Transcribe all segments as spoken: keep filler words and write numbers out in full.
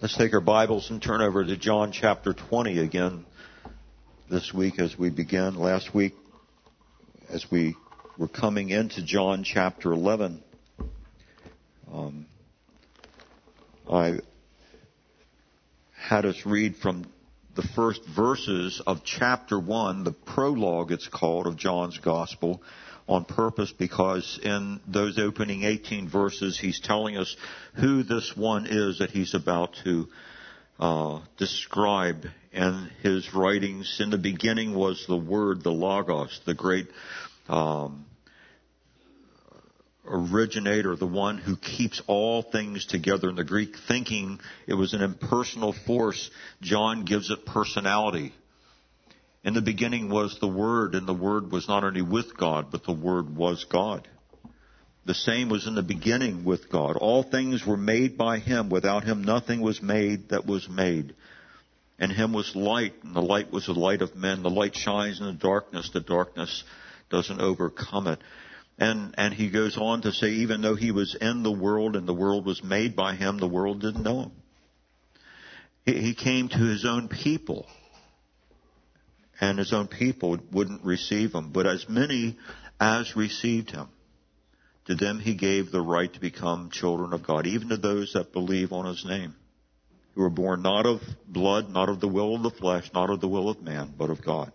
Let's take our Bibles and turn over to John chapter twenty again this week as we begin. Last week, as we were coming into John chapter eleven, um, I had us read from the first verses of chapter one, the prologue it's called, of John's Gospel, on purpose because in those opening eighteen verses he's telling us who this one is that he's about to uh, describe in his writings. In the beginning was the Word, the Logos, the great um, originator, the one who keeps all things together. In the Greek thinking, it was an impersonal force. John gives it personality. In the beginning was the Word, and the Word was not only with God, but the Word was God. The same was in the beginning with God. All things were made by Him. Without Him nothing was made that was made. In Him was light, and the light was the light of men. The light shines in the darkness. The darkness doesn't overcome it. And, and he goes on to say, even though He was in the world and the world was made by Him, the world didn't know Him. He, he came to His own people, and His own people wouldn't receive Him. But as many as received Him, to them He gave the right to become children of God, even to those that believe on His name, who were born not of blood, not of the will of the flesh, not of the will of man, but of God.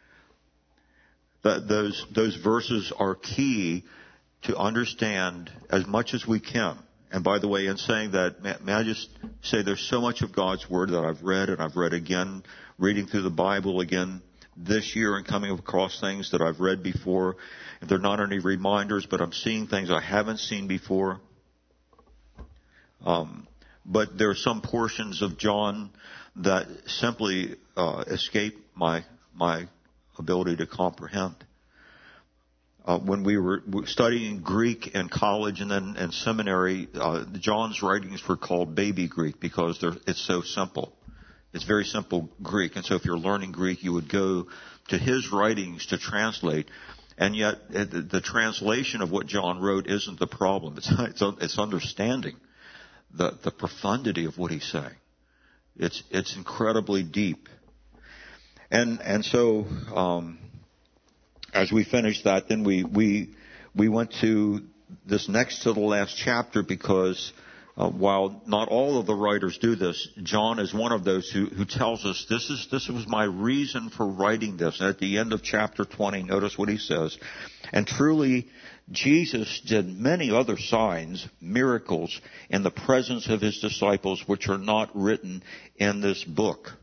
That those, those verses are key to understand as much as we can. And by the way, in saying that, may, may I just say there's so much of God's Word that I've read and I've read again, reading through the Bible again this year and coming across things that I've read before. And they're not only reminders, but I'm seeing things I haven't seen before. Um, but there are some portions of John that simply uh, escape my my ability to comprehend. Uh, when we were studying Greek in college and then in seminary, uh, John's writings were called baby Greek because they're, it's so simple. It's very simple Greek. And so if you're learning Greek, you would go to his writings to translate. And yet the, the translation of what John wrote isn't the problem. It's, it's, it's understanding the, the profundity of what he's saying. It's, it's incredibly deep. And, and so, um, as we finished that, then we, we, we went to this next to the last chapter because Uh, while not all of the writers do this, John is one of those who, who tells us this is this was my reason for writing this. And at the end of chapter twenty, notice what he says. And truly, Jesus did many other signs, miracles, in the presence of his disciples, which are not written in this book.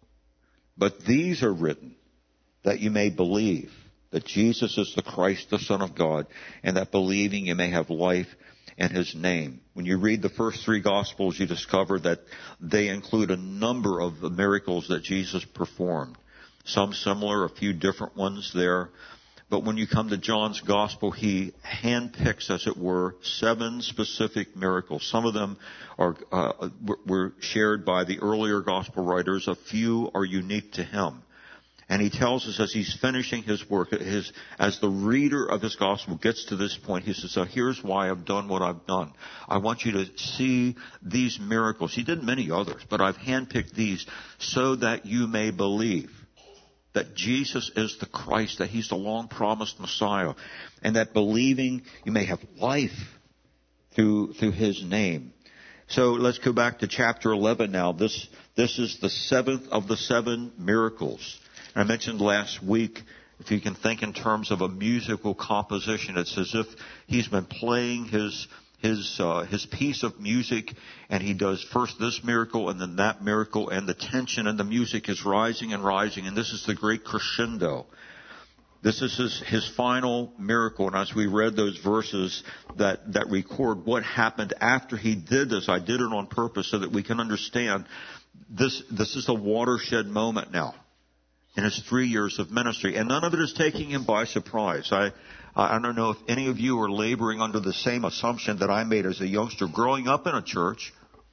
But these are written that you may believe that Jesus is the Christ, the Son of God, and that believing you may have life in his name. When you read the first three Gospels, you discover that they include a number of the miracles that Jesus performed. Some similar, a few different ones there. But when you come to John's Gospel, he handpicks, as it were, seven specific miracles. Some of them are uh, were shared by the earlier Gospel writers. A few are unique to him. And he tells us as he's finishing his work, his, as the reader of his gospel gets to this point, he says, so here's why I've done what I've done. I want you to see these miracles. He did many others, but I've handpicked these so that you may believe that Jesus is the Christ, that he's the long-promised Messiah, and that believing you may have life through, through his name. So let's go back to chapter eleven now. This, this is the seventh of the seven miracles. I mentioned last week, if you can think in terms of a musical composition, it's as if he's been playing his his uh, his piece of music, and he does first this miracle and then that miracle, and the tension and the music is rising and rising, and this is the great crescendo. This is his, his final miracle, and as we read those verses that, that record what happened after he did this, I did it on purpose so that we can understand this. This is a watershed moment now in his three years of ministry. And none of it is taking him by surprise. I, I don't know if any of you are laboring under the same assumption that I made as a youngster growing up in a church,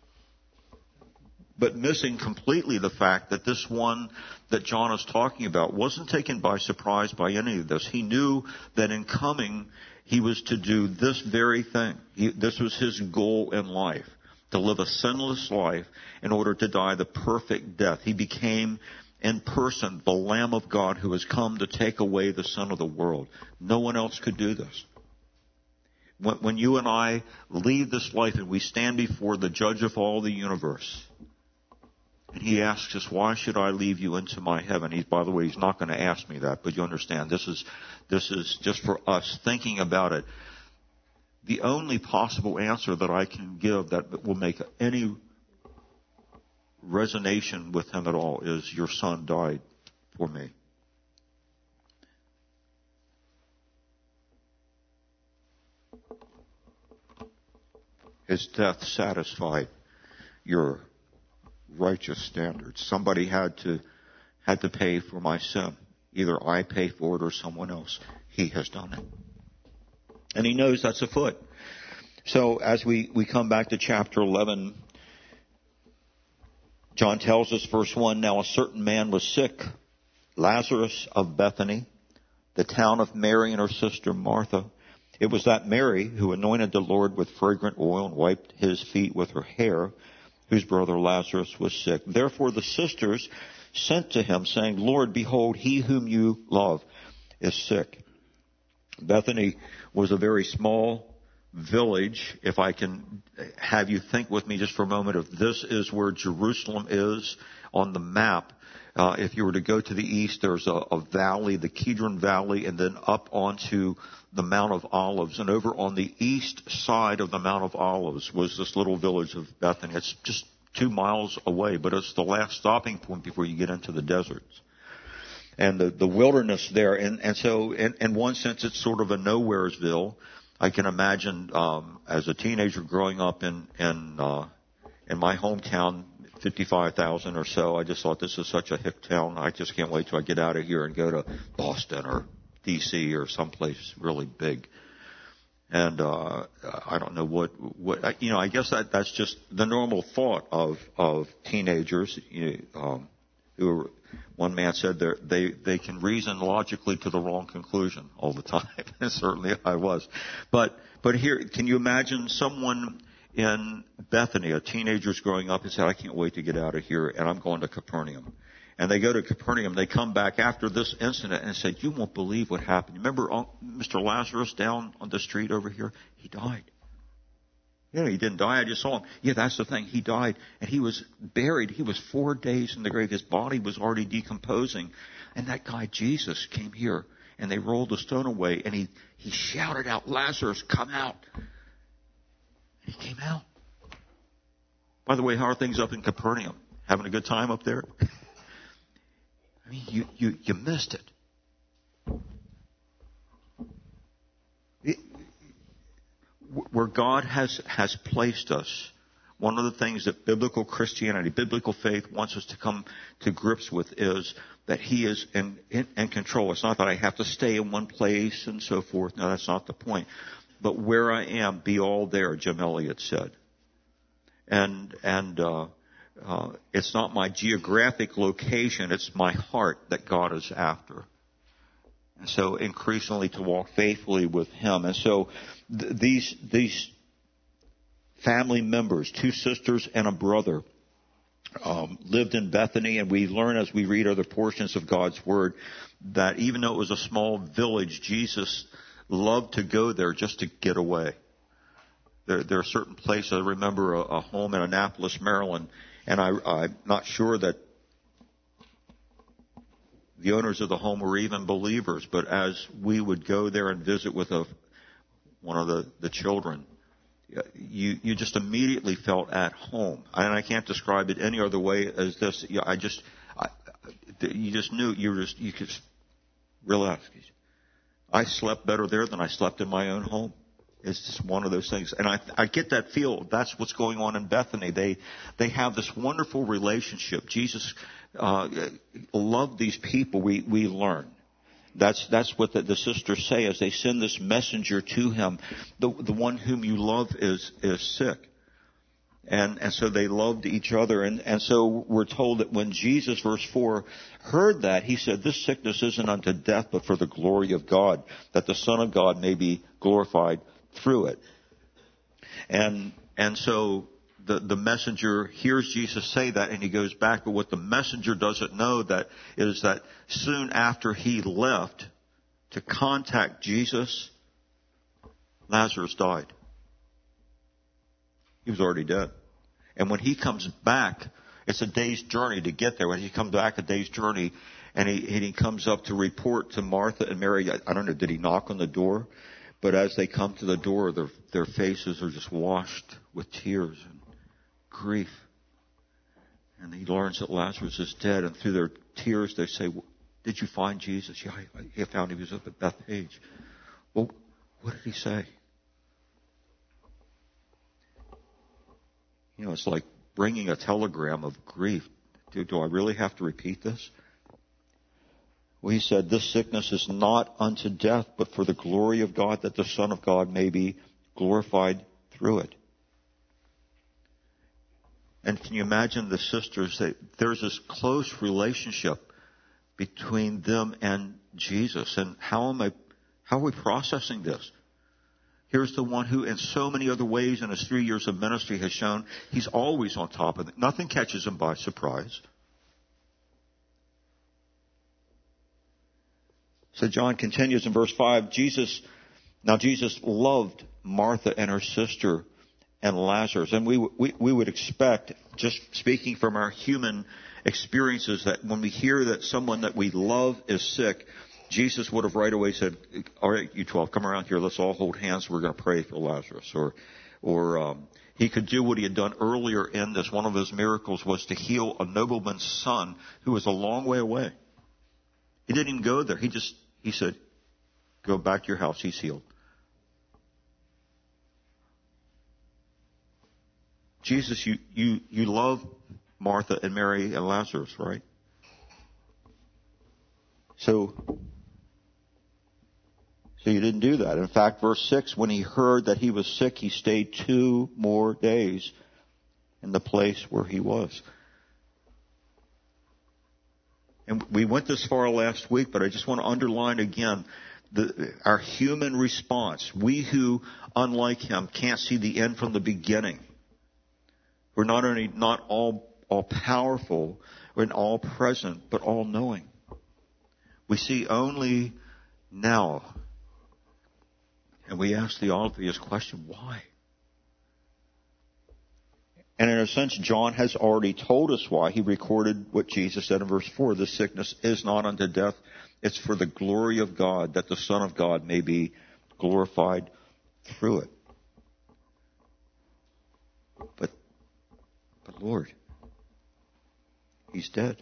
but missing completely the fact that this one that John is talking about wasn't taken by surprise by any of this. He knew that in coming, he was to do this very thing. He, this was his goal in life. to live a sinless life in order to die the perfect death. He became in person the Lamb of God who has come to take away the sin of the world. No one else could do this. When, when you and I leave this life and we stand before the judge of all the universe, and he asks us, why should I leave you into my heaven? He's, by the way, he's not going to ask me that, but you understand, this is, this is just for us thinking about it. The only possible answer that I can give that will make any resonation with him at all is, your son died for me. His death satisfied your righteous standards. Somebody had to had to pay for my sin. Either I pay for it or someone else. He has done it. And he knows that's afoot. So as we, we come back to chapter eleven, John tells us, verse one, now a certain man was sick, Lazarus of Bethany, the town of Mary and her sister Martha. It was that Mary who anointed the Lord with fragrant oil and wiped his feet with her hair, whose brother Lazarus was sick. Therefore the sisters sent to him, saying, Lord, behold, he whom you love is sick. Bethany was a very small village. If I can have you think with me just for a moment, if this is where Jerusalem is on the map, uh, if you were to go to the east, there's a, a valley, the Kidron Valley, and then up onto the Mount of Olives. And over on the east side of the Mount of Olives was this little village of Bethany. It's just two miles away, but it's the last stopping point before you get into the deserts. And the, the wilderness there. And, and so in, in one sense, it's sort of a nowheresville. I can imagine um, as a teenager growing up in in, uh, in my hometown, fifty-five thousand or so. I just thought, this is such a hick town. I just can't wait till I get out of here and go to Boston or D C or someplace really big. And uh, I don't know what what you know. I guess that that's just the normal thought of of teenagers. You know, um, who are, one man said they they can reason logically to the wrong conclusion all the time. And certainly I was. But but here, can you imagine someone in Bethany, a teenager's growing up and said, I can't wait to get out of here, and I'm going to Capernaum. And they go to Capernaum. They come back after this incident and say, you won't believe what happened. Remember Mister Lazarus down on the street over here? He died. You know, he didn't die. I just saw him. Yeah, that's the thing. He died. And he was buried. He was four days in the grave. His body was already decomposing. And that guy, Jesus, came here. And they rolled the stone away. And he, he shouted out, Lazarus, come out. And he came out. By the way, how are things up in Capernaum? Having a good time up there? I mean, you, you, you missed it. it. Where God has, has placed us, one of the things that biblical Christianity, biblical faith wants us to come to grips with is that He is in, in, in control. It's not that I have to stay in one place and so forth. No, that's not the point. But where I am, be all there, Jim Elliot said. And, and, uh, uh, it's not my geographic location, it's my heart that God is after. And so increasingly to walk faithfully with Him. And so th- these, these family members, two sisters and a brother, um, lived in Bethany, and we learn as we read other portions of God's Word that even though it was a small village, Jesus loved to go there just to get away. There, there are certain places. I remember a, a home in Annapolis, Maryland, and I, I'm not sure that the owners of the home were even believers, but as we would go there and visit with a, one of the, the children, you, you just immediately felt at home. And I can't describe it any other way as this. I just, I, you just knew, you were just, you could relax. I slept better there than I slept in my own home. It's just one of those things. And I, I get that feel. That's what's going on in Bethany. They, they have this wonderful relationship. Jesus, uh, loved these people. We, we learn. That's, that's what the, the sisters say as they send this messenger to him. The, the one whom you love is, is sick. And, and so they loved each other. And, and so we're told that when Jesus, verse four, heard that, he said, this sickness isn't unto death, but for the glory of God, that the Son of God may be glorified through it. And, and so the, the messenger hears Jesus say that and he goes back. But what the messenger doesn't know that is that soon after he left to contact Jesus, Lazarus died. He was already dead. And when he comes back, it's a day's journey to get there. When he comes back, a day's journey, and he, and he comes up to report to Martha and Mary. I, I don't know, did he knock on the door? But as they come to the door, their, their faces are just washed with tears and grief. And he learns that Lazarus is dead. And through their tears, they say, did you find Jesus? Yeah, I, I found him. He was up at Bethpage. Well, what did he say? You know, it's like bringing a telegram of grief. Do, do I really have to repeat this? Well, he said, this sickness is not unto death, but for the glory of God, that the Son of God may be glorified through it. And can you imagine the sisters? That there's this close relationship between them and Jesus. And how am I, how are we processing this? Here's the one who, in so many other ways in his three years of ministry, has shown he's always on top of it. Nothing catches him by surprise. So John continues in verse five. Jesus, now Jesus loved Martha and her sister and Lazarus. And we, we, we would expect, just speaking from our human experiences, that when we hear that someone that we love is sick, Jesus would have right away said, all right, you twelve, come around here. Let's all hold hands. We're going to pray for Lazarus. Or, or um, he could do what he had done earlier in this. One of his miracles was to heal a nobleman's son who was a long way away. He didn't even go there. He just, he said, go back to your house. He's healed. Jesus, you, you, you love Martha and Mary and Lazarus, right? So, so you didn't do that. In fact, verse six, when he heard that he was sick, he stayed two more days in the place where he was. And we went this far last week, but I just want to underline again the, our human response. We who, unlike him, can't see the end from the beginning. We're not only not all, all powerful and all present, but all knowing. We see only now. And we ask the obvious question, why? And in a sense, John has already told us why. He recorded what Jesus said in verse four. This sickness is not unto death. It's for the glory of God, that the Son of God may be glorified through it. But, but Lord, he's dead.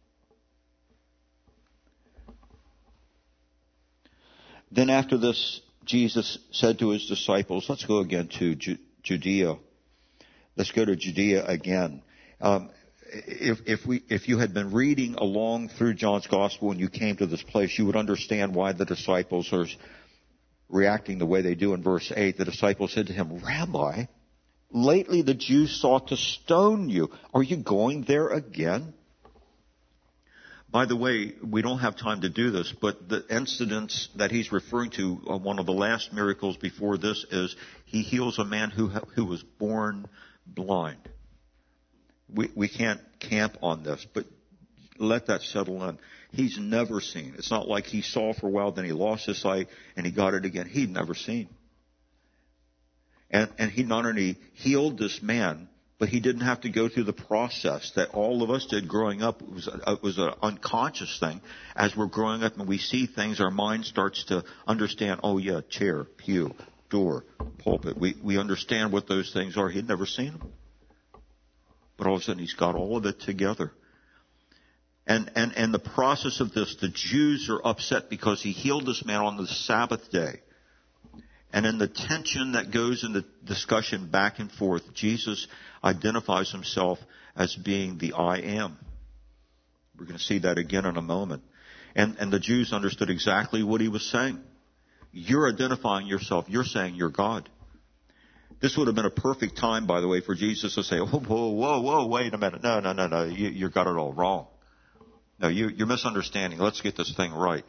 Then after this, Jesus said to his disciples, let's go again to Ju- Judea. Let's go to Judea again. Um, if, if we, if you had been reading along through John's Gospel and you came to this place, you would understand why the disciples are reacting the way they do in verse eight. The disciples said to him, Rabbi, lately the Jews sought to stone you. Are you going there again? By the way, we don't have time to do this, but the incidents that he's referring to, uh, one of the last miracles before this is he heals a man who who was born blind. We we can't camp on this, but let that settle in. He's never seen. It's not like he saw for a while, then he lost his sight, and he got it again. He'd never seen. And and he not only healed this man, but he didn't have to go through the process that all of us did growing up. It was, a, it was an unconscious thing. As we're growing up and we see things, our mind starts to understand, oh yeah, chair, pew, door, pulpit. We, we understand what those things are. He'd never seen them. But all of a sudden he's got all of it together. And, and, and the process of this, the Jews are upset because he healed this man on the Sabbath day. And in the tension that goes in the discussion back and forth, Jesus identifies himself as being the I am. We're going to see that again in a moment. And, and the Jews understood exactly what he was saying. You're identifying yourself. You're saying you're God. This would have been a perfect time, by the way, for Jesus to say, whoa, whoa, whoa, whoa, wait a minute. No, no, no, no. You, you got it all wrong. No, you, you're misunderstanding. Let's get this thing right.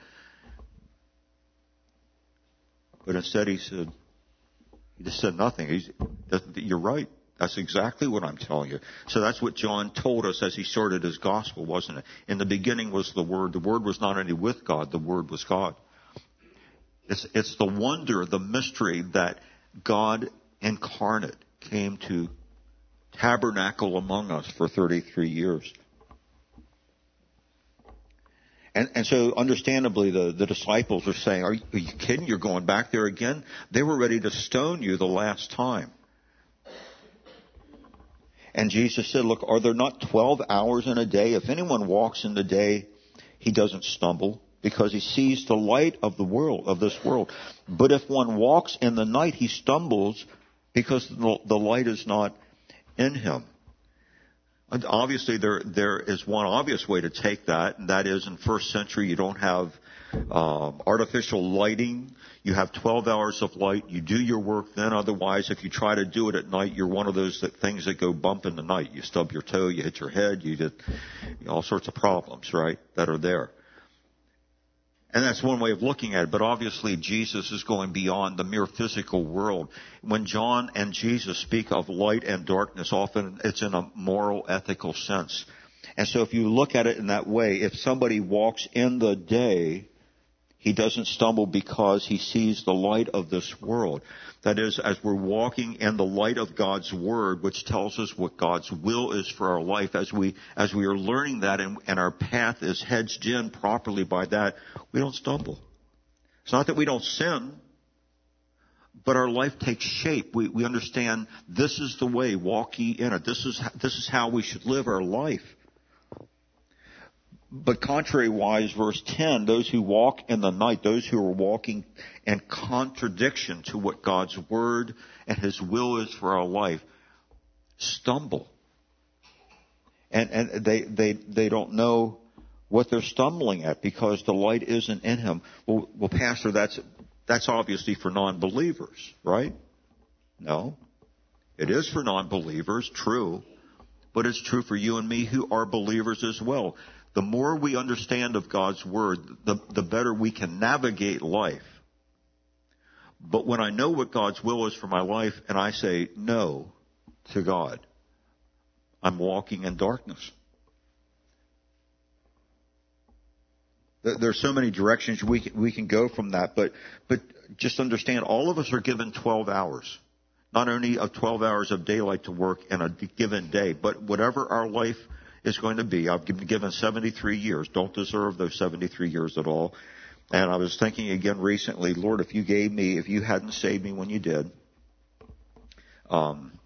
But instead he said, he just said nothing. He's, you're right. That's exactly what I'm telling you. So that's what John told us as he started his gospel, wasn't it? In the beginning was the Word. The Word was not only with God, the Word was God. It's, it's the wonder, the mystery that God incarnate came to tabernacle among us for thirty-three years. And, and so understandably the, the disciples are saying, are you, are you kidding? You're going back there again? They were ready to stone you the last time. And Jesus said, look, are there not twelve hours in a day? If anyone walks in the day, he doesn't stumble because he sees the light of the world, of this world. But if one walks in the night, he stumbles because the, the light is not in him. And obviously, there there is one obvious way to take that, and that is in first century you don't have um, artificial lighting. You have twelve hours of light. You do your work then. Otherwise, if you try to do it at night, you're one of those that, things that go bump in the night. You stub your toe, you hit your head, you get you know, all sorts of problems, right, that are there. And that's one way of looking at it. But obviously, Jesus is going beyond the mere physical world. When John and Jesus speak of light and darkness, often it's in a moral, ethical sense. And so if you look at it in that way, if somebody walks in the day, he doesn't stumble because he sees the light of this world. That is, as we're walking in the light of God's Word, which tells us what God's will is for our life, as we as we are learning that and, and our path is hedged in properly by that, we don't stumble. It's not that we don't sin, but our life takes shape. We, we understand this is the way, walk ye in it. This is, this is how we should live our life. But contrary-wise, verse ten, those who walk in the night, those who are walking in contradiction to what God's Word and His will is for our life, stumble. And, and they, they, they don't know what they're stumbling at because the light isn't in him. Well, well, Pastor, that's, that's obviously for non-believers, right? No. It is for non-believers, true. But it's true for you and me who are believers as well. The more we understand of God's Word, the, the better we can navigate life. But when I know what God's will is for my life and I say no to God, I'm walking in darkness. There's so many directions we can, we can go from that, but, but just understand all of us are given twelve hours. Not only of twelve hours of daylight to work in a given day, but whatever our life is going to be. I've been given seventy-three years. Don't deserve those seventy-three years at all. And I was thinking again recently, Lord, if you gave me, if you hadn't saved me when you did, um,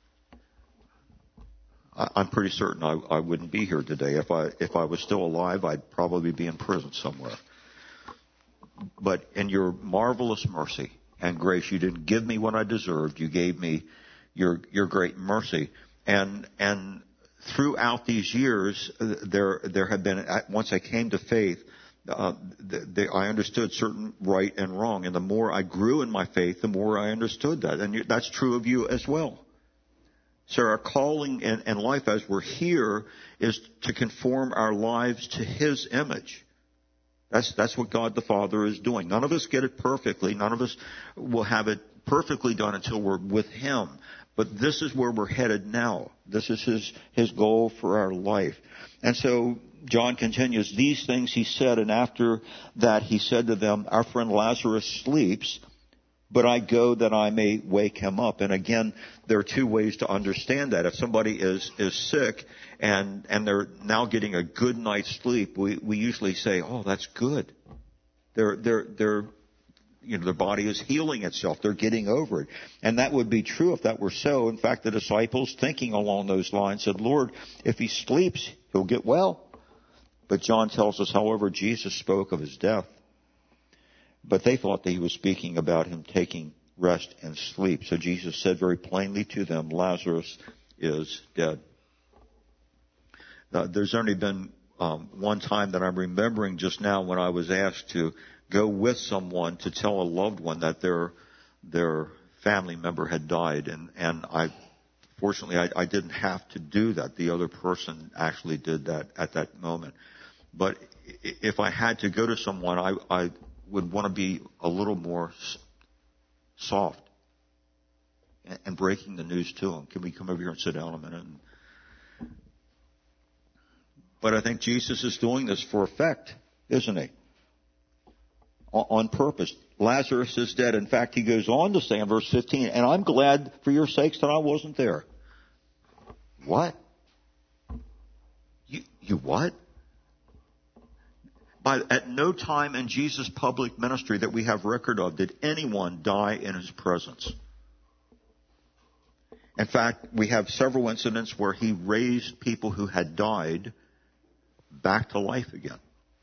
I, I'm pretty certain I, I wouldn't be here today. If I if I was still alive, I'd probably be in prison somewhere. But in your marvelous mercy and grace, you didn't give me what I deserved. You gave me your your great mercy, and and. Throughout these years, there there have been, once I came to faith, uh, the, the, I understood certain right and wrong. And the more I grew in my faith, the more I understood that. And you, that's true of you as well. So our calling in, in life as we're here is to conform our lives to His image. That's, that's what God the Father is doing. None of us get it perfectly. None of us will have it perfectly done until we're with Him. But this is where we're headed now. This is his, his goal for our life. And so John continues, these things he said, and after that he said to them, our friend Lazarus sleeps, but I go that I may wake him up. And again, there are two ways to understand that. If somebody is, is sick and, and they're now getting a good night's sleep, we, we usually say, oh, that's good. They're, they're, they're, You know, their body is healing itself. They're getting over it. And that would be true if that were so. In fact, the disciples, thinking along those lines, said, Lord, if he sleeps, he'll get well. But John tells us, however, Jesus spoke of his death. But they thought that he was speaking about him taking rest and sleep. So Jesus said very plainly to them, Lazarus is dead. Now, there's only been um, one time that I'm remembering just now when I was asked to go with someone to tell a loved one that their their family member had died, and and I fortunately I, I didn't have to do that. The other person actually did that at that moment. But if I had to go to someone, I I would want to be a little more soft and, and breaking the news to them. Can we come over here and sit down a minute? And, but I think Jesus is doing this for effect, isn't he? On, on purpose. Lazarus is dead. In fact, he goes on to say in verse fifteen, and I'm glad for your sakes that I wasn't there. What? You, you what? By, at no time in Jesus' public ministry that we have record of did anyone die in his presence. In fact, we have several incidents where he raised people who had died back to life again.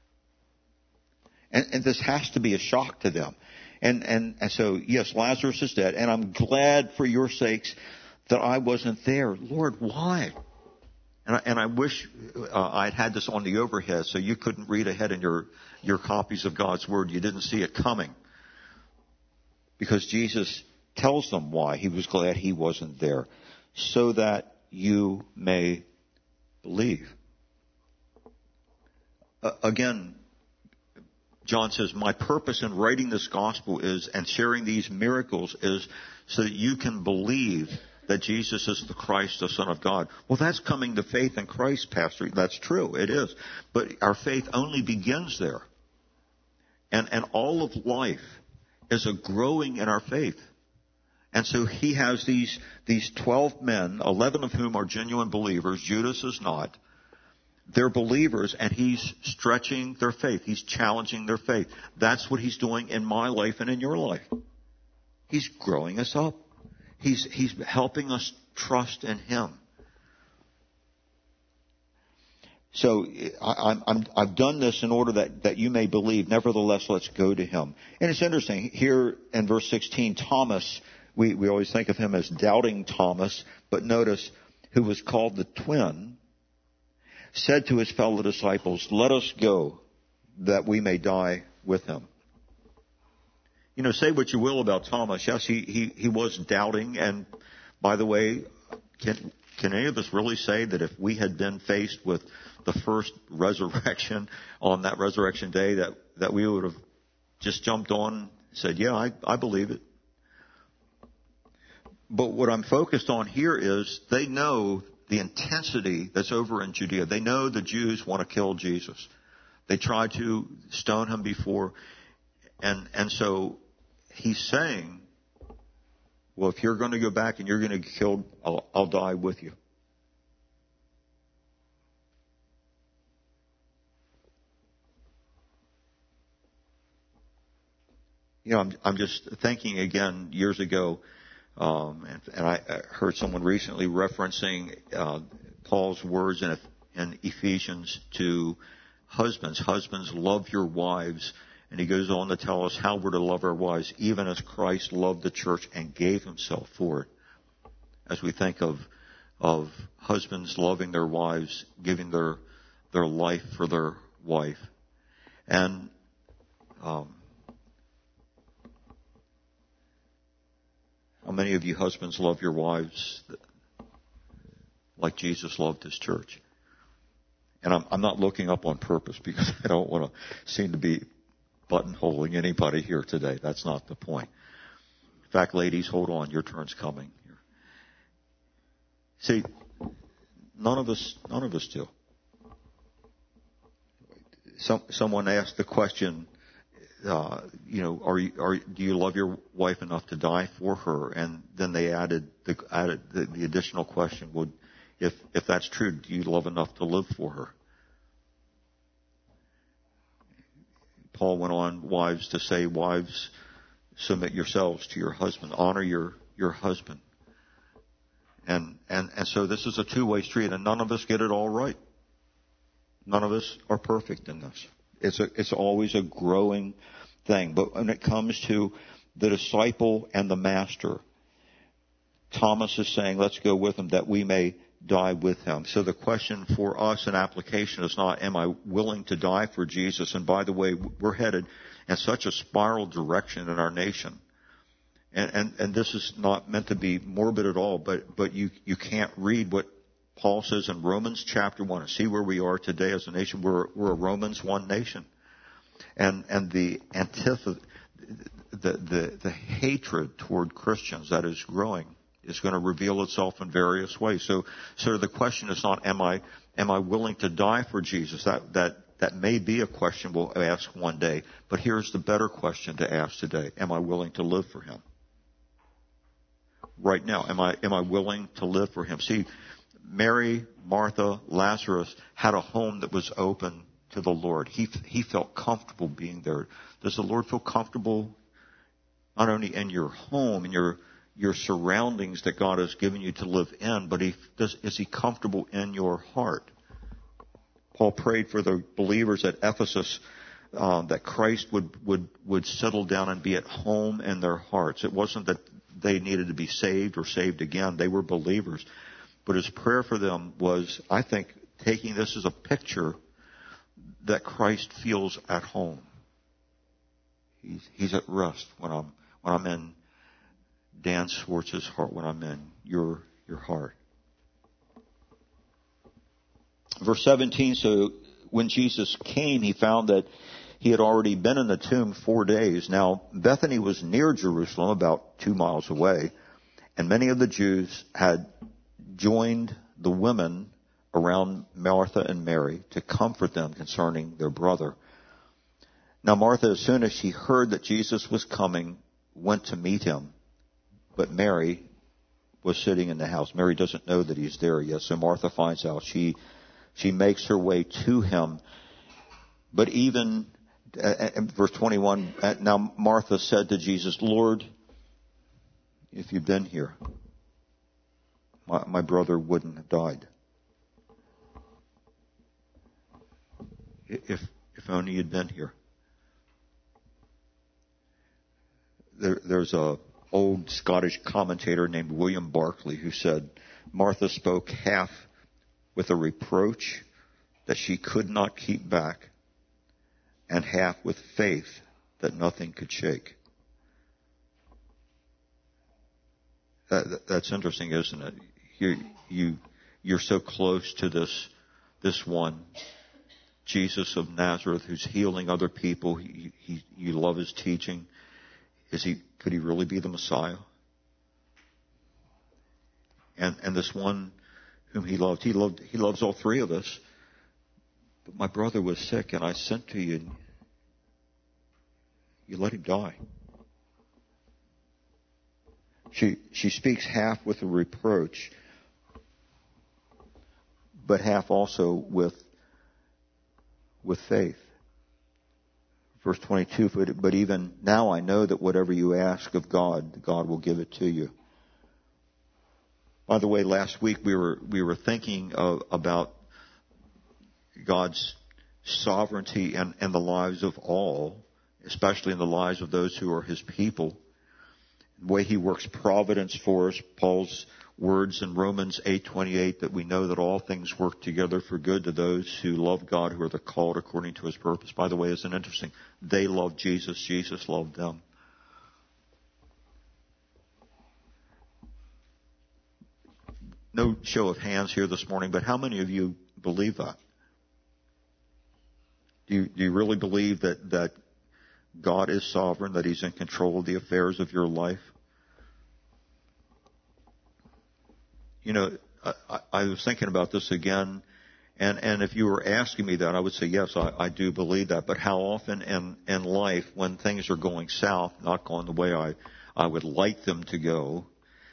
And, and this has to be a shock to them. And, and, and so, yes, Lazarus is dead, and I'm glad for your sakes that I wasn't there. Lord, why? And I, and I wish uh, I'd had this on the overhead so you couldn't read ahead in your, your copies of God's Word. You didn't see it coming. Because Jesus tells them why he was glad he wasn't there. So that you may believe. Uh, again, John says, my purpose in writing this gospel is, and sharing these miracles is so that you can believe that Jesus is the Christ, the Son of God. Well, that's coming to faith in Christ, Pastor. That's true. It is. But our faith only begins there. And, and all of life is a growing in our faith. And so he has these, these twelve men, eleven of whom are genuine believers. Judas is not. They're believers, and he's stretching their faith. He's challenging their faith. That's what he's doing in my life and in your life. He's growing us up. He's, he's helping us trust in him. So I, I'm, I've done this in order that, that you may believe. Nevertheless, let's go to him. And it's interesting. Here in verse sixteen, Thomas, we, we always think of him as doubting Thomas, but notice, who was called the twin, said to his fellow disciples, let us go that we may die with him. You know, say what you will about Thomas. Yes, he, he, he was doubting. And by the way, can, can any of us really say that if we had been faced with the first resurrection on that resurrection day, that, that we would have just jumped on and said, yeah, I, I believe it. But what I'm focused on here is they know the intensity that's over in Judea. They know the Jews want to kill Jesus. They tried to stone him before. And, and so he's saying, well, if you're going to go back and you're going to get killed, I'll, I'll die with you. You know, I'm, I'm just thinking again years ago, um, and, and I, I heard someone recently referencing uh, Paul's words in, in Ephesians to husbands. Husbands, love your wives. And he goes on to tell us how we're to love our wives, even as Christ loved the church and gave himself for it. As we think of of husbands loving their wives, giving their their life for their wife. And um, how many of you husbands love your wives like Jesus loved his church? And I'm, I'm not looking up on purpose because I don't want to seem to be buttonholing anybody here today. That's not the point. In fact, ladies, hold on. Your turn's coming. See, none of us, none of us do. Some, someone asked the question, uh, you know, are you, are, do you love your wife enough to die for her? And then they added the, added the, the additional question, well, if, if that's true, do you love enough to live for her? Paul went on, wives, to say, wives, submit yourselves to your husband. Honor your, your husband. And, and, and so this is a two-way street, and none of us get it all right. None of us are perfect in this. It's a, it's always a growing thing. But when it comes to the disciple and the master, Thomas is saying, let's go with him that we may die with him. So the question for us in application is not, am I willing to die for Jesus? And by the way, we're headed in such a spiral direction in our nation. And, and, and this is not meant to be morbid at all, but, but you, you can't read what Paul says in Romans chapter one and see where we are today as a nation. We're, we're a Romans one nation. And, and the antithesis, the, the, the hatred toward Christians that is growing is going to reveal itself in various ways. So, so the question is not, am I, am I willing to die for Jesus? That, that, that may be a question we'll ask one day. But here's the better question to ask today. Am I willing to live for Him? Right now, am I, am I willing to live for Him? See, Mary, Martha, Lazarus had a home that was open to the Lord. He, he felt comfortable being there. Does the Lord feel comfortable not only in your home, in your, your surroundings that God has given you to live in, but he, does, is He comfortable in your heart? Paul prayed for the believers at Ephesus uh, that Christ would, would, would settle down and be at home in their hearts. It wasn't that they needed to be saved or saved again. They were believers. But his prayer for them was, I think, taking this as a picture that Christ feels at home. He's, he's at rest when I'm when I'm in Dan Swartz's heart, when I'm in your your heart. Verse seventeen, so when Jesus came, he found that he had already been in the tomb four days. Now, Bethany was near Jerusalem, about two miles away, and many of the Jews had joined the women around Martha and Mary to comfort them concerning their brother. Now Martha, as soon as she heard that Jesus was coming, went to meet him. But Mary was sitting in the house. Mary doesn't know that he's there yet, so Martha finds out. She she makes her way to him. But even, uh, verse twenty-one, uh, now Martha said to Jesus, Lord, if you'd been here, my, my brother wouldn't have died. If if only you'd been here. There, there's a old Scottish commentator named William Barclay who said, Martha spoke half with a reproach that she could not keep back, and half with faith that nothing could shake. That, that's interesting, isn't it? You, you, you're so close to this, this one, Jesus of Nazareth, who's healing other people. He, he, you love his teaching. Is he, could he really be the Messiah? And, and this one whom he loved, he loved, he loves all three of us. But my brother was sick and I sent to you and you let him die. She, she speaks half with a reproach, but half also with, with faith. Verse twenty-two, but, but even now I know that whatever you ask of God, God will give it to you. By the way, last week we were, we were thinking of, about God's sovereignty in, in the lives of all, especially in the lives of those who are his people. The way he works providence for us, Paul's words in Romans eight twenty-eight, that we know that all things work together for good to those who love God, who are the called according to his purpose. By the way, isn't it interesting? They loved Jesus. Jesus loved them. No show of hands here this morning, but how many of you believe that? Do you, do you really believe that, that God is sovereign, that he's in control of the affairs of your life? You know, I, I was thinking about this again, and, and if you were asking me that, I would say, yes, I, I do believe that. But how often in, in life, when things are going south, not going the way I, I would like them to go,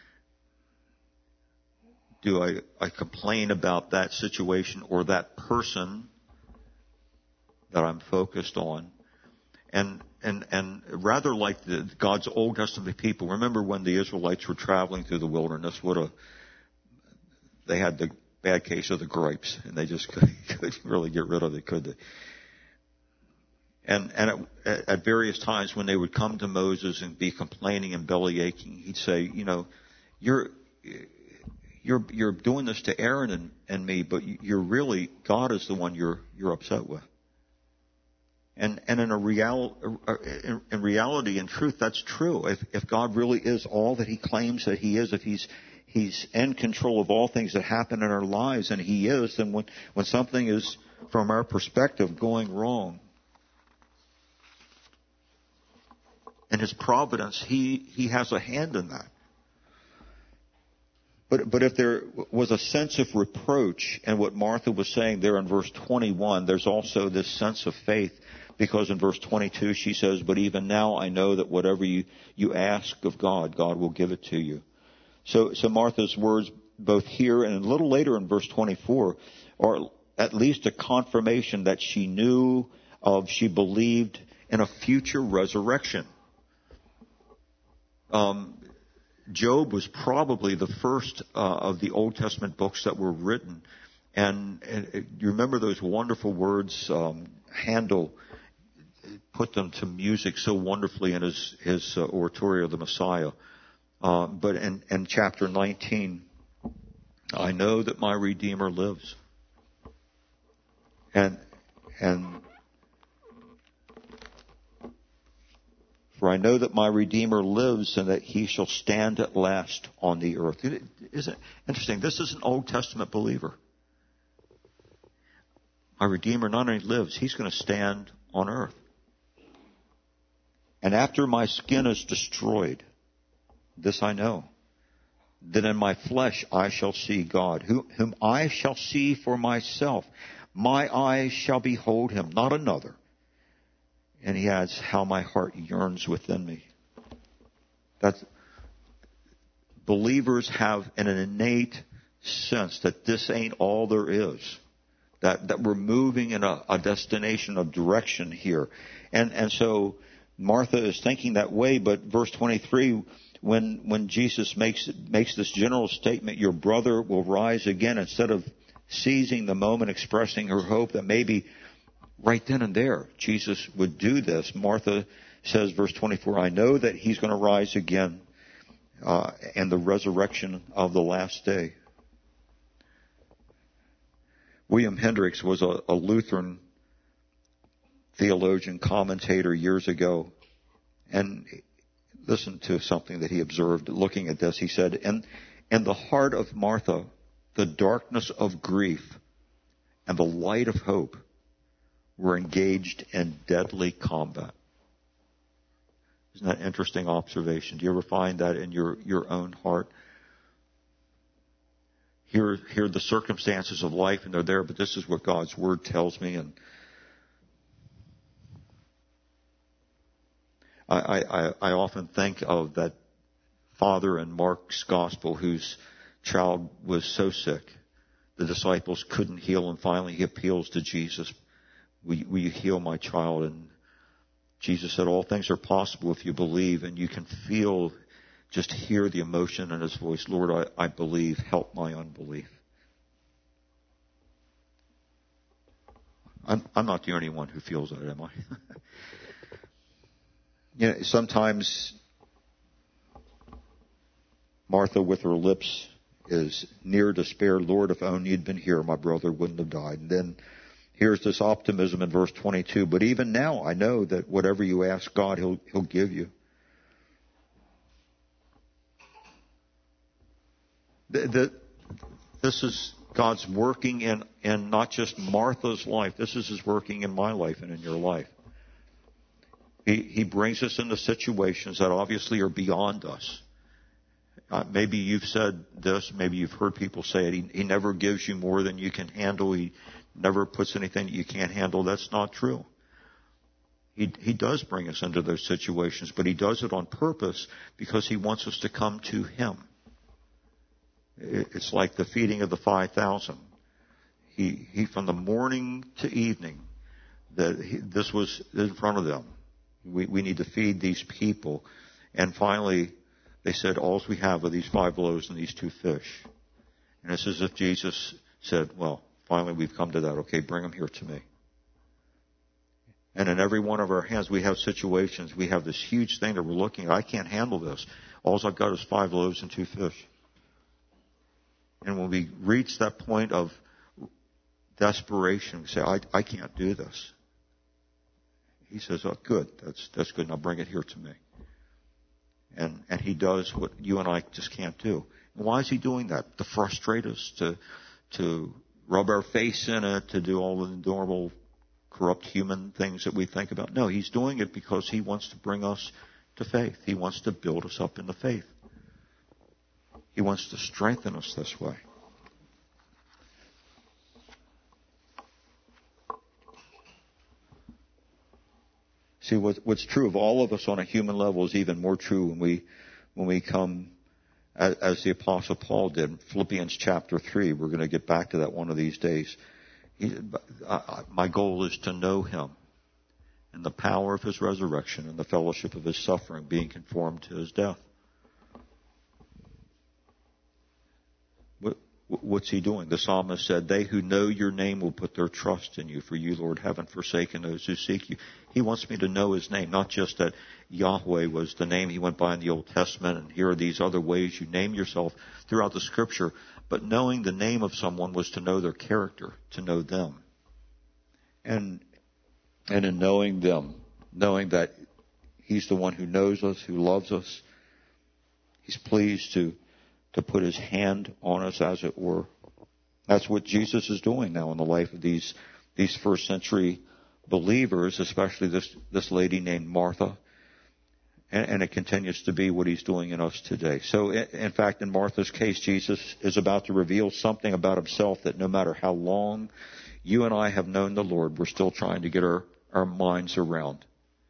do I, I complain about that situation or that person that I'm focused on? And, and, and rather like the, God's Old Testament people, remember when the Israelites were traveling through the wilderness, what a, they had the bad case of the grapes, and they just couldn't, couldn't really get rid of it, could they? And, and at, at various times when they would come to Moses and be complaining and belly aching, he'd say, you know, you're, you're, you're doing this to Aaron and, and me, but you're really, God is the one you're, you're upset with. And, and in a real, in, in reality and truth, that's true. If, if God really is all that he claims that he is, if he's, He's in control of all things that happen in our lives, and he is, then when, when something is, from our perspective, going wrong, in his providence, he, he has a hand in that. But, but if there was a sense of reproach in what Martha was saying there in verse twenty-one, there's also this sense of faith, because in verse twenty-two she says, but even now I know that whatever you, you ask of God, God will give it to you. So, so Martha's words both here and a little later in verse twenty-four are at least a confirmation that she knew of, she believed in a future resurrection. Um, Job was probably the first uh, of the Old Testament books that were written. And, and you remember those wonderful words, um, Handel put them to music so wonderfully in his, his uh, oratorio, The Messiah. Uh, but in, in chapter nineteen, I know that my Redeemer lives. And, and, for I know that my Redeemer lives and that he shall stand at last on the earth. Isn't it interesting? This is an Old Testament believer. My Redeemer not only lives, he's going to stand on earth. And after my skin is destroyed, this I know, that in my flesh I shall see God, whom I shall see for myself. My eyes shall behold him, not another. And he adds, how my heart yearns within me. That's, believers have an innate sense that this ain't all there is. That, that we're moving in a, a destination of direction here. And, and so Martha is thinking that way, but verse twenty-three, when, when Jesus makes, makes this general statement, your brother will rise again, instead of seizing the moment, expressing her hope that maybe right then and there Jesus would do this, Martha says, verse twenty-four, I know that he's going to rise again uh, and the resurrection of the last day. William Hendricks was a, a Lutheran theologian, commentator years ago, and listen to something that he observed looking at this. He said, in, in the heart of Martha, the darkness of grief and the light of hope were engaged in deadly combat. Isn't that an interesting observation? Do you ever find that in your, your own heart? Here, here are the circumstances of life, and they're there, but this is what God's Word tells me. And I, I, I often think of that father in Mark's Gospel whose child was so sick, the disciples couldn't heal, and finally he appeals to Jesus. Will, will you heal my child? And Jesus said, all things are possible if you believe. And you can feel, just hear the emotion in his voice. Lord, I, I believe. Help my unbelief. I'm, I'm not the only one who feels that, am I? You know, sometimes Martha with her lips is near despair. Lord, if only you'd been here, my brother wouldn't have died. And then here's this optimism in verse twenty-two. But even now, I know that whatever you ask God, He'll, He'll give you. The, the, this is God's working in, in not just Martha's life. This is His working in my life and in your life. He, he brings us into situations that obviously are beyond us. Uh, maybe you've said this, maybe you've heard people say it. He, he never gives you more than you can handle. He never puts anything that you can't handle. That's not true. He, he does bring us into those situations, but He does it on purpose because He wants us to come to Him. It, it's like the feeding of the five thousand. He, he from the morning to evening, that he, this was in front of them. We, we need to feed these people. And finally, they said, all we have are these five loaves and these two fish. And it's as if Jesus said, well, finally we've come to that. Okay, bring them here to me. And in every one of our hands, we have situations. We have this huge thing that we're looking at. I can't handle this. All I've got is five loaves and two fish. And when we reach that point of desperation, we say, I, I can't do this. He says, oh, good. That's, that's good. Now bring it here to me. And, and He does what you and I just can't do. And why is He doing that? To frustrate us, to, to rub our face in it, to do all the normal corrupt human things that we think about. No, He's doing it because He wants to bring us to faith. He wants to build us up in the faith. He wants to strengthen us this way. See, what, what's true of all of us on a human level is even more true when we when we come as, as the Apostle Paul did in Philippians chapter three. We're going to get back to that one of these days. He, I, my goal is to know him and the power of his resurrection and the fellowship of his suffering, being conformed to his death. What, what's he doing? The psalmist said, they who know your name will put their trust in you, for you, Lord, haven't forsaken those who seek you. He wants me to know his name, not just that Yahweh was the name he went by in the Old Testament, and here are these other ways you name yourself throughout the Scripture, but knowing the name of someone was to know their character, to know them. And and in knowing them, knowing that he's the one who knows us, who loves us, he's pleased to to put his hand on us, as it were. That's what Jesus is doing now in the life of these these first century believers, especially this, this lady named Martha. And, and it continues to be what he's doing in us today. So, in fact, in Martha's case, Jesus is about to reveal something about himself that no matter how long you and I have known the Lord, we're still trying to get our, our minds around.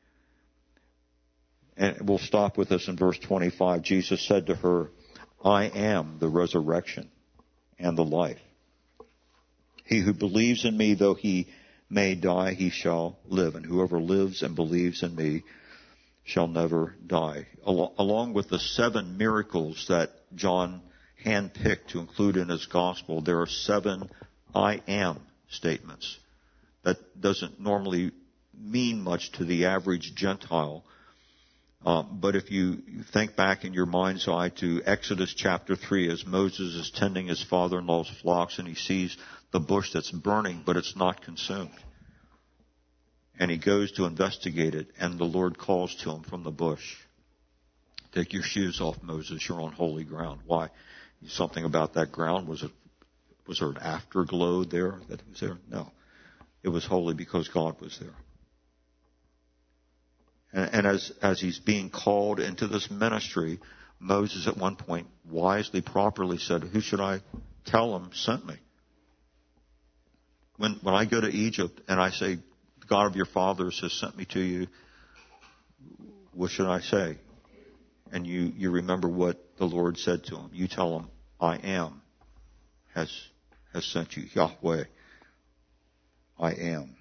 And we'll stop with this in verse twenty-five. Jesus said to her, I am the resurrection and the life. He who believes in me, though he may die, he shall live. And whoever lives and believes in me shall never die. Al- along with the seven miracles that John handpicked to include in his gospel, there are seven I am statements. That doesn't normally mean much to the average Gentile. Um, but if you think back in your mind's eye to Exodus chapter three, as Moses is tending his father-in-law's flocks and he sees the bush that's burning, but it's not consumed. And he goes to investigate it, and the Lord calls to him from the bush, take your shoes off, Moses, you're on holy ground. Why? Something about that ground. Was it, was there an afterglow there that was there? No. It was holy because God was there. And, and as, as he's being called into this ministry, Moses at one point wisely, properly said, who should I tell him sent me? When, when I go to Egypt and I say, the God of your fathers has sent me to you, what should I say? And you, you remember what the Lord said to him. You tell him, I am has, has sent you. Yahweh, I am.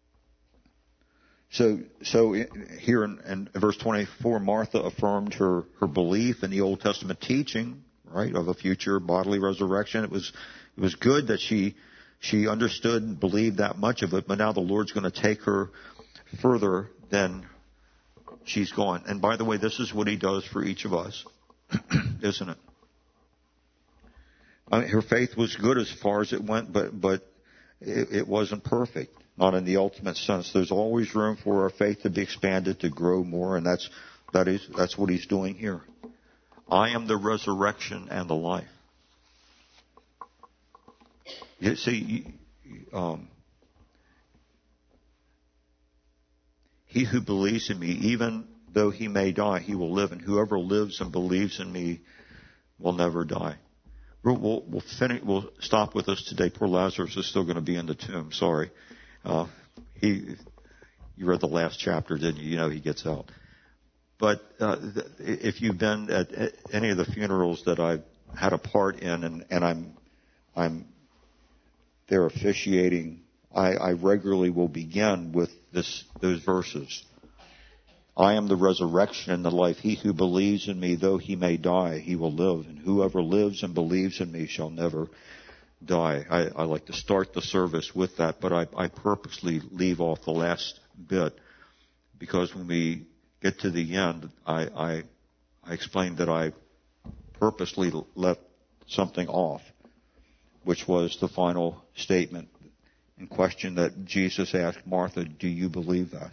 So, so here in, in verse twenty-four, Martha affirmed her, her belief in the Old Testament teaching, right, of a future bodily resurrection. It was, it was good that she, she understood and believed that much of it, but now the Lord's going to take her further than she's gone. And by the way, this is what he does for each of us, isn't it? I mean, her faith was good as far as it went, but, but it, it wasn't perfect. Not in the ultimate sense. There's always room for our faith to be expanded, to grow more, and that's that is that's what he's doing here. I am the resurrection and the life. You see, um, he who believes in me, even though he may die, he will live, and whoever lives and believes in me will never die. We'll, we'll, we'll finish. We'll stop with this today. Poor Lazarus is still going to be in the tomb. Sorry. Uh, he, you read the last chapter, didn't you? You know he gets out. But uh, th- if you've been at, at any of the funerals that I've had a part in, and, and I'm, I'm there officiating, I, I regularly will begin with this, those verses. I am the resurrection and the life. He who believes in me, though he may die, he will live. And whoever lives and believes in me shall never die. I, I like to start the service with that, but I, I purposely leave off the last bit because when we get to the end, I, I, I explained that I purposely left something off, which was the final statement in question that Jesus asked Martha, do you believe this?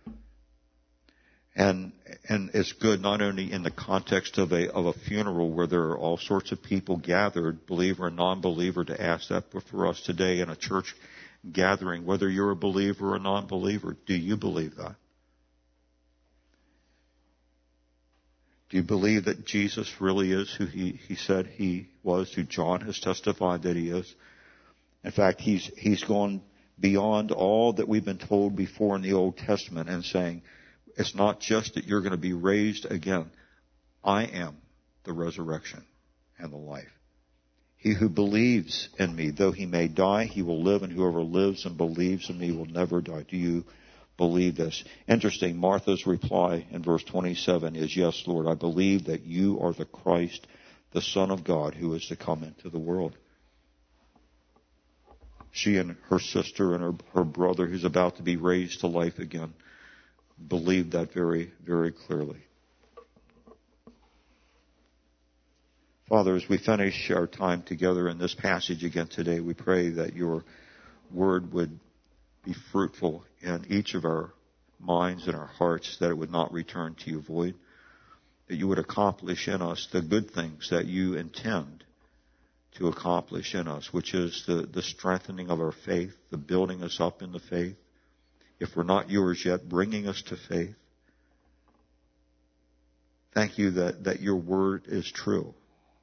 And and it's good not only in the context of a of a funeral where there are all sorts of people gathered, believer and non-believer, to ask that, but for us today in a church gathering, whether you're a believer or a non-believer, do you believe that? Do you believe that Jesus really is who he, he said he was, who John has testified that he is? In fact, he's, he's gone beyond all that we've been told before in the Old Testament and saying, it's not just that you're going to be raised again. I am the resurrection and the life. He who believes in me, though he may die, he will live, and whoever lives and believes in me will never die. Do you believe this? Interesting, Martha's reply in verse twenty-seven is, yes, Lord, I believe that you are the Christ, the Son of God, who is to come into the world. She and her sister and her, her brother, who's about to be raised to life again, believed that very, very clearly. Father, as we finish our time together in this passage again today, we pray that your word would be fruitful in each of our minds and our hearts, that it would not return to you void, that you would accomplish in us the good things that you intend to accomplish in us, which is the, the strengthening of our faith, the building us up in the faith. If we're not yours yet, bringing us to faith. Thank you that, that your word is true.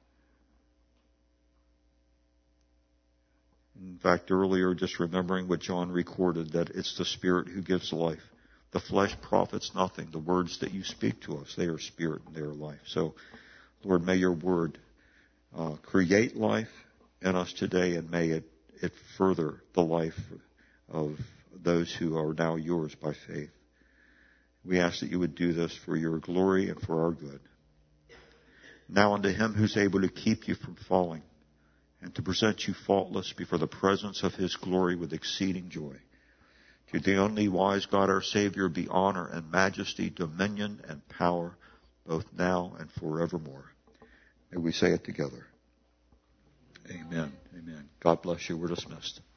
In fact, earlier, just remembering what John recorded, that it's the Spirit who gives life. The flesh profits nothing. The words that you speak to us, they are spirit and they are life. So, Lord, may your word uh, create life in us today, and may it, it further the life of those who are now yours by faith. We ask that you would do this for your glory and for our good. Now unto him who's able to keep you from falling and to present you faultless before the presence of his glory with exceeding joy. To the only wise God our Savior be honor and majesty, dominion and power, both now and forevermore. May we say it together. Amen. Amen. God bless you. We're dismissed.